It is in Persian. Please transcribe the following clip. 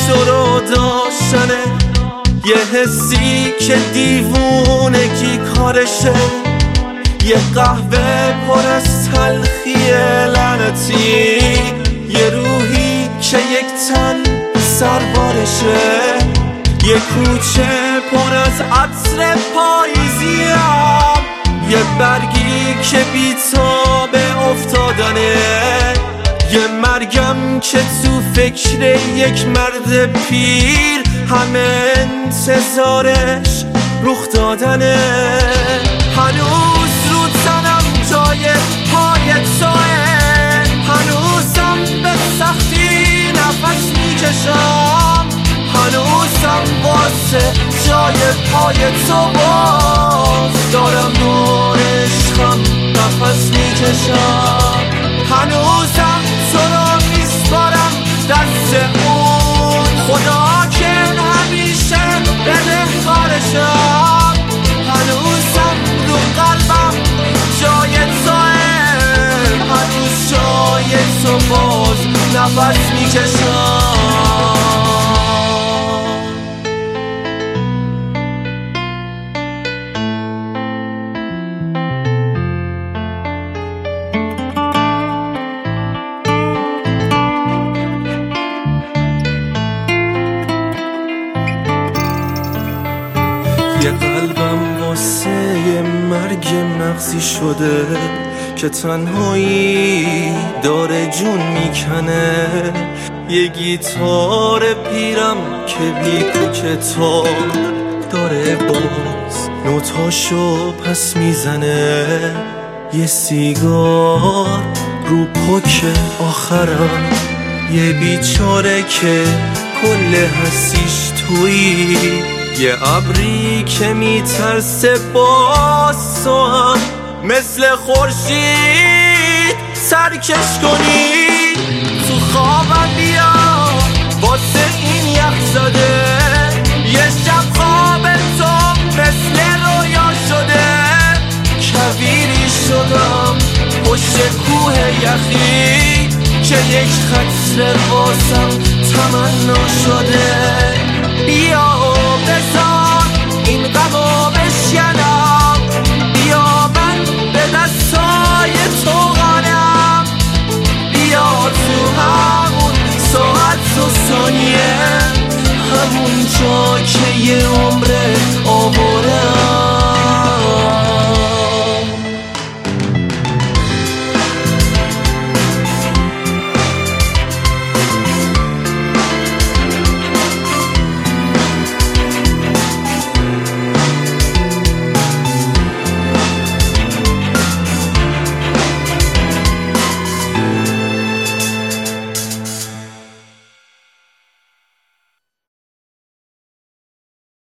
تو رو داشتنه، یه حسی که دیوونگی کارشه، یه قهوه پر از تلخی لعنتی، یه روحی که یک تن سربارشه، یه کوچه پر از عطر پاییزیم، یه برگی که بی‌تاب افتادنه، یه مرگم که تو فکر یک مرد پیر همه انتظارش رخ دادنه. هنوز رو تنم جای پای توه، هنوزم به سختی نفس میکشم، هنوزم واسه جای پای تو باز دارم دور عشقم نفس میکشم، هنوزم تو رو میسپارم دست اون خدا که همیشه بدهکارشم، هنوزم رو قلبم جای توه، هنوز جای تو باز نفس میکشم. یه قلبم واسه یه مرگ مغزی شده که تنهایی داره جون میکنه، یه گیتار پیرم که بی کتاب داره باز نوتاشو پس میزنه، یه سیگار رو پک آخرم، یه بیچاره که کل حسیش تویی، یه ابری که میترسه باز تو هم مثل خورشید سرکش کنی، تو خوابم بیا واسه این یخ زده، یه شب خواب تو مثل رویا شده، کویری شدم پشت کوه یخی که یک خطر واسم تمنا شده، بیا